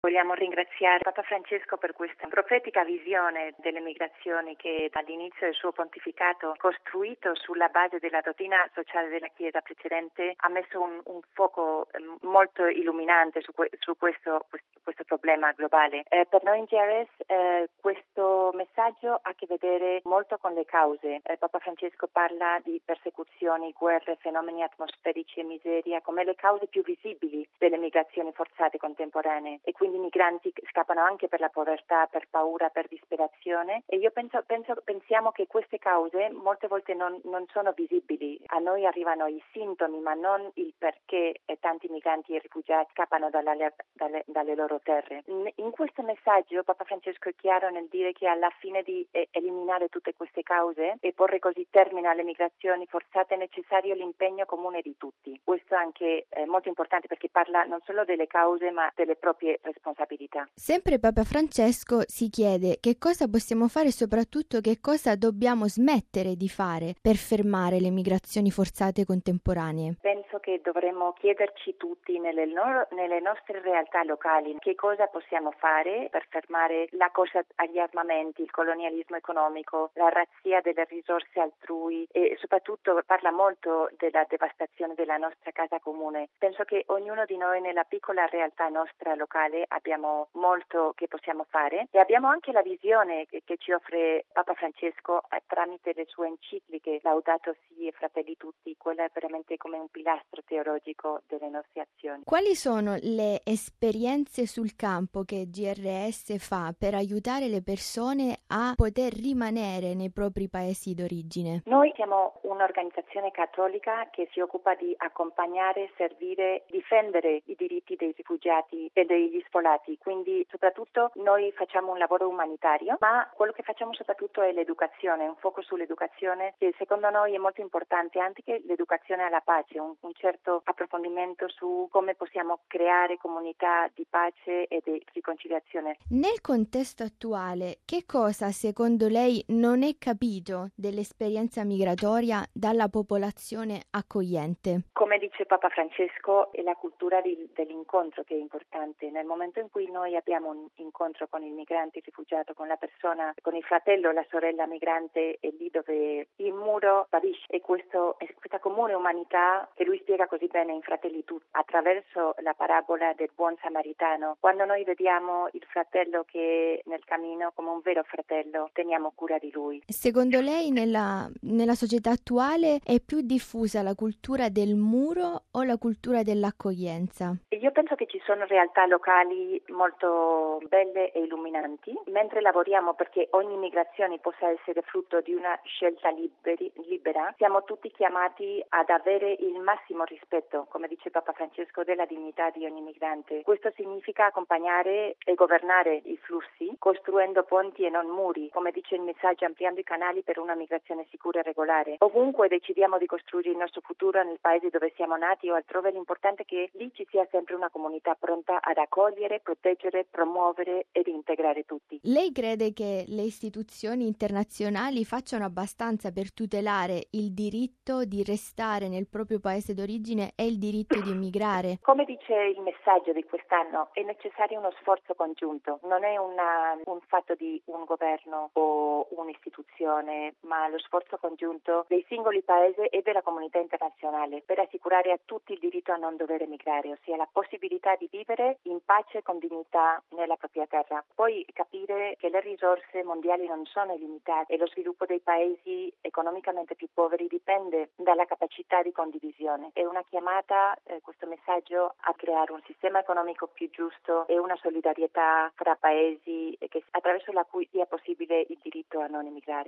Vogliamo ringraziare Papa Francesco per questa profetica visione delle migrazioni che dall'inizio del suo pontificato, costruito sulla base della dottrina sociale della Chiesa precedente, ha messo un fuoco molto illuminante su questo problema globale. Per noi in GRS questo messaggio ha a che vedere molto con le cause. Papa Francesco parla di persecuzioni, guerre, fenomeni atmosferici e miseria come le cause più visibili delle migrazioni forzate contemporanee, e quindi i migranti scappano anche per la povertà, per paura, per disperazione, e io pensiamo che queste cause molte volte non sono visibili. A noi arrivano i sintomi ma non il perché tanti migranti e rifugiati scappano dalle loro terre. In questo messaggio Papa Francesco è chiaro nel dire che alla fine di eliminare tutte queste cause e porre così termine alle migrazioni forzate è necessario l'impegno comune di tutti. Questo anche è molto importante perché parla non solo delle cause ma delle proprie responsabilità. Sempre Papa Francesco si chiede che cosa possiamo fare e soprattutto che cosa dobbiamo smettere di fare per fermare le migrazioni forzate contemporanee. Penso che dovremmo chiederci tutti nelle nostre realtà locali che cosa possiamo fare per fermare la corsa agli armamenti, il colonialismo economico, la razzia delle risorse altrui, e soprattutto parla molto della devastazione della nostra casa comune. Penso che ognuno di noi nella piccola realtà nostra locale abbiamo molto che possiamo fare, e abbiamo anche la visione che ci offre Papa Francesco tramite le sue encicliche Laudato Si e Fratelli Tutti. Quella è veramente come un pilastro teologico delle nostre azioni. Quali sono le esperienze sul campo che GRS fa per aiutare le persone a poter rimanere nei propri paesi d'origine? Noi siamo un'organizzazione cattolica che si occupa di accompagnare, servire, difendere i diritti dei rifugiati e degli sfollati, quindi soprattutto noi facciamo un lavoro umanitario, ma quello che facciamo soprattutto è l'educazione, un foco sull'educazione che secondo noi è molto importante, anche l'educazione alla pace, un certo approfondimento su come possiamo creare comunità di pace e di riconciliazione. Nel contesto attuale, che cosa secondo lei non è capito dell'esperienza migratoria dalla popolazione accogliente? Come dice Papa Francesco, è la cultura dell'incontro che è importante. Nel momento in cui noi abbiamo un incontro con il migrante, il rifugiato, con la persona, con il fratello, la sorella migrante, è lì dove il muro sparisce. E questa comune umanità che lui spiega così bene in Fratelli Tutti, attraverso la parabola del buon samaritano. Quando noi vediamo il fratello che è nel cammino come un vero fratello, teniamo cura di lui. Secondo lei nella società attuale è più diffusa la cultura del muro o la cultura dell'accoglienza? Io penso che ci sono realtà locali molto belle e illuminanti, mentre lavoriamo perché ogni migrazione possa essere frutto di una scelta libera, siamo tutti chiamati ad avere il massimo rispetto, come dice Papa Francesco, della dignità di ogni migrante. Questo significa accompagnare e governare i flussi, costruendo ponti e non muri, come dice il messaggio, ampliando i canali per una migrazione sicura e regolare. Ovunque decidiamo di costruire il nostro futuro nel paese dove siamo nati o altrove, l'importante è che lì ci sia sempre una comunità pronta ad accogliere, proteggere, promuovere ed integrare tutti. Lei crede che le istituzioni internazionali facciano abbastanza per tutelare il diritto di restare nel proprio paese d'origine e il diritto di immigrare? Come dice il messaggio di quest'anno, è necessario uno sforzo congiunto. Non è un fatto di un governo o un'istituzione, ma lo sforzo congiunto dei singoli paesi e della comunità internazionale per assicurare a tutti il diritto a non dover emigrare, ossia la possibilità di vivere in pace e con dignità nella propria terra. Poi capire che le risorse mondiali non sono illimitate e lo sviluppo dei paesi economicamente più poveri dipende dalla capacità di condivisione. È una chiamata, questo messaggio, a creare un sistema economico più giusto e una solidarietà fra paesi attraverso la cui sia possibile il diritto a non emigrare.